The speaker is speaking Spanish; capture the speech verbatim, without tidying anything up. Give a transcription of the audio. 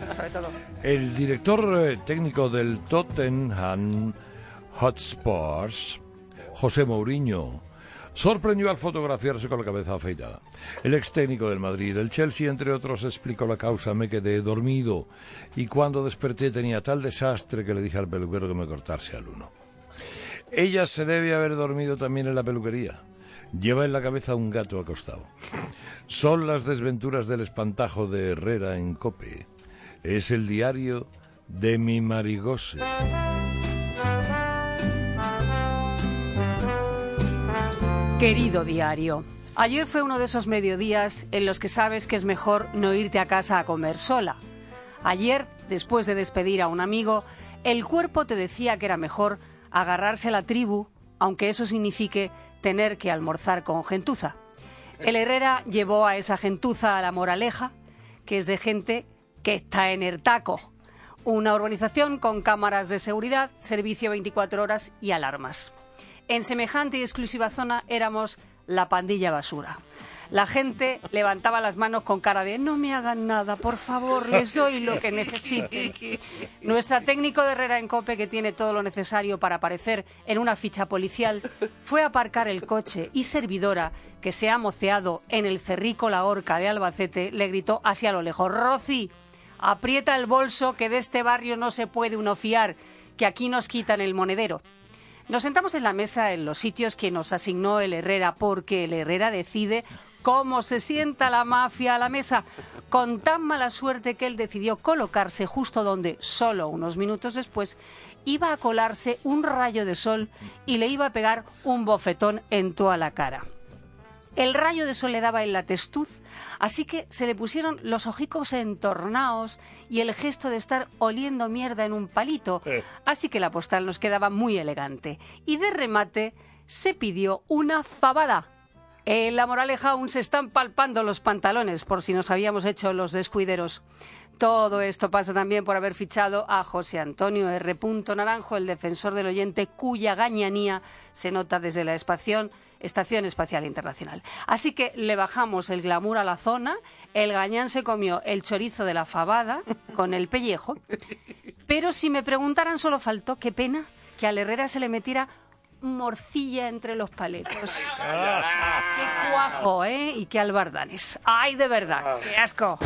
sobre todo. El director eh, técnico del Tottenham Hotspurs, José Mourinho, sorprendió al fotografiarse con la cabeza afeitada. El ex técnico del Madrid y del Chelsea, entre otros, explicó la causa: me quedé dormido y cuando desperté tenía tal desastre que le dije al peluquero que me cortase al uno. Ella se debe haber dormido también en la peluquería. Lleva en la cabeza un gato acostado. Son las desventuras del espantajo de Herrera en COPE. Es el diario de mi Marigose. Querido diario, ayer fue uno de esos mediodías en los que sabes que es mejor no irte a casa a comer sola. Ayer, después de despedir a un amigo, el cuerpo te decía que era mejor agarrarse a la tribu, aunque eso signifique tener que almorzar con gentuza. El Herrera llevó a esa gentuza a La Moraleja, que es de gente que está en Ertaco, una urbanización con cámaras de seguridad, servicio veinticuatro horas y alarmas. En semejante y exclusiva zona éramos la pandilla basura. La gente levantaba las manos con cara de no me hagan nada, por favor, les doy lo que necesiten. Nuestra técnico de Herrera en COPE, que tiene todo lo necesario para aparecer en una ficha policial, fue a aparcar el coche y servidora, que se ha moceado en el Cerrico La Horca de Albacete, le gritó hacia lo lejos: Rosy, aprieta el bolso, que de este barrio no se puede uno fiar, que aquí nos quitan el monedero. Nos sentamos en la mesa en los sitios que nos asignó el Herrera, porque el Herrera decide cómo se sienta la mafia a la mesa, con tan mala suerte que él decidió colocarse justo donde, solo unos minutos después, iba a colarse un rayo de sol y le iba a pegar un bofetón en toda la cara. El rayo de sol le daba en la testuz, así que se le pusieron los ojicos entornados y el gesto de estar oliendo mierda en un palito, así que la postal nos quedaba muy elegante. Y de remate se pidió una fabada. En La Moraleja aún se están palpando los pantalones, por si nos habíamos hecho los descuideros. Todo esto pasa también por haber fichado a José Antonio R. Naranjo, el defensor del oyente, cuya gañanía se nota desde la estación, Estación Espacial Internacional. Así que le bajamos el glamour a la zona, el gañán se comió el chorizo de la fabada con el pellejo, pero si me preguntaran solo faltó, qué pena, que al Herrera se le metiera morcilla entre los paletos. ¡Qué cuajo, eh! Y qué albardanes. ¡Ay, de verdad! ¡Qué asco!